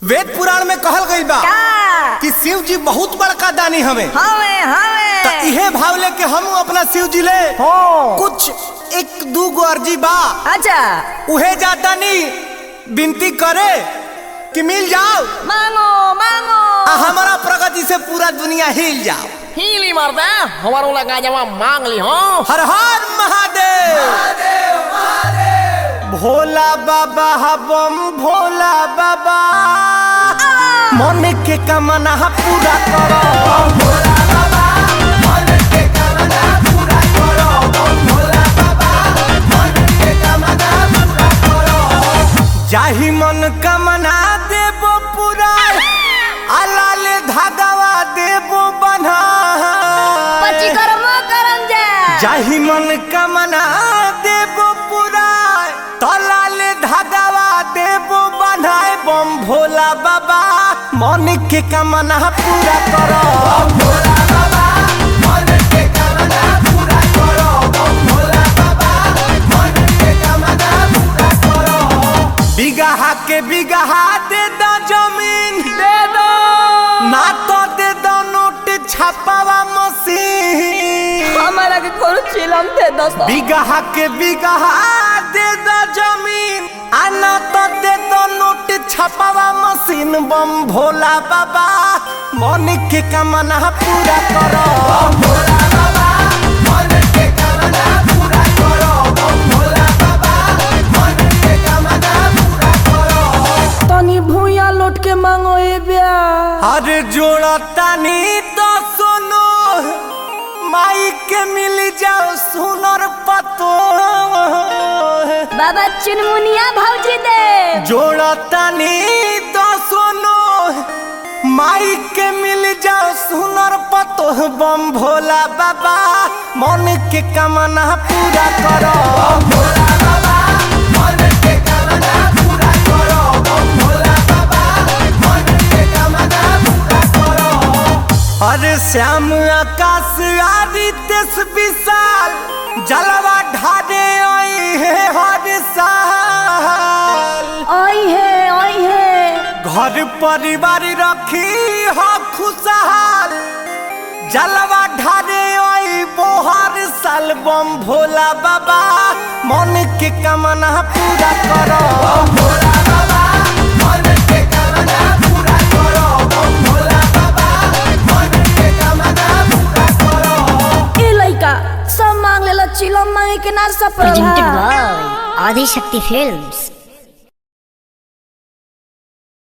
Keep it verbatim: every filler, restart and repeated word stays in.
वेद पुराण में कहल गई बा कि शिव जी बहुत बड़का दानी हमें हवे हवे तो इहे भाव लेके हम अपना शिव जी ले हो कुछ एक दू गो अर्जी बा। अच्छा उहे जाता नहीं विनती करे कि मिल जाओ मांगो मांगो आ हमारा प्रगति से पूरा दुनिया हिल जाओ। हीली मरदा हमारो लगा जवा मांग ली हो। हर हर महादेव महादेव महादेव भोला बाबा बम भोला बाबा मन के कामना पूरा करो भोला बाबा मन के कामना पूरा करो भोला बाबा मन के कामना पूरा करो जाहि मन कामना देबो पूरा आलाल धागावा देबो बन्हा पची कर्म करम जा जाहि मन कामना देबो पूरा तलाल धागावा देबो बन्हाए बम भोला बाबा मन के कामना पूरा करो भोला बाबा मन के कामना पूरा करो भोला बाबा मन के कामना पूरा करो। बिगहा के बिगहा दे दो जमीन दे दो ना तो दे दो नोट छापावा मशीन हमारा के कौन चिलम थे दोस्तों बिगहा के बिगहा दे दो जमीन आना तो दे दो नोट छापावा मशीन बम भोला बाबा मन के कामना पूरा करो भोला बाबा मन के कामना पूरा करो भोला बाबा मन के कामना पूरा करो। तनी भूया लौट के मांगो ए ब्या अरे जोड़ा तानी तो सुनो माई के मिल जाओ सुनर पतो बाबा चुनमुनिया भौजी दे जोड़ा तानी तो सुनो माई के मिल जाओ सुनर पतो बम भोला बाबा मन के कामना पूरा करो भोला बाबा मन के कामना पूरा करो भोला बाबा मन के कामना पूरा करो। अरे श्याम आकाश आदित्य विशाल जलवा ढाडे आई है हर साल आई है आई है घर परिवार रखी हो खुशहाल जलवा ढाडे आई बोहर साल बम भोला बाबा मन के कामना पूरा करो भोला बाबा मन के कामना पूरा करो भोला बाबा मन के कामना पूरा करो। ए लइका सब मांग लेला चिलम मांगे के ना सब presented by Adi Shakti Films।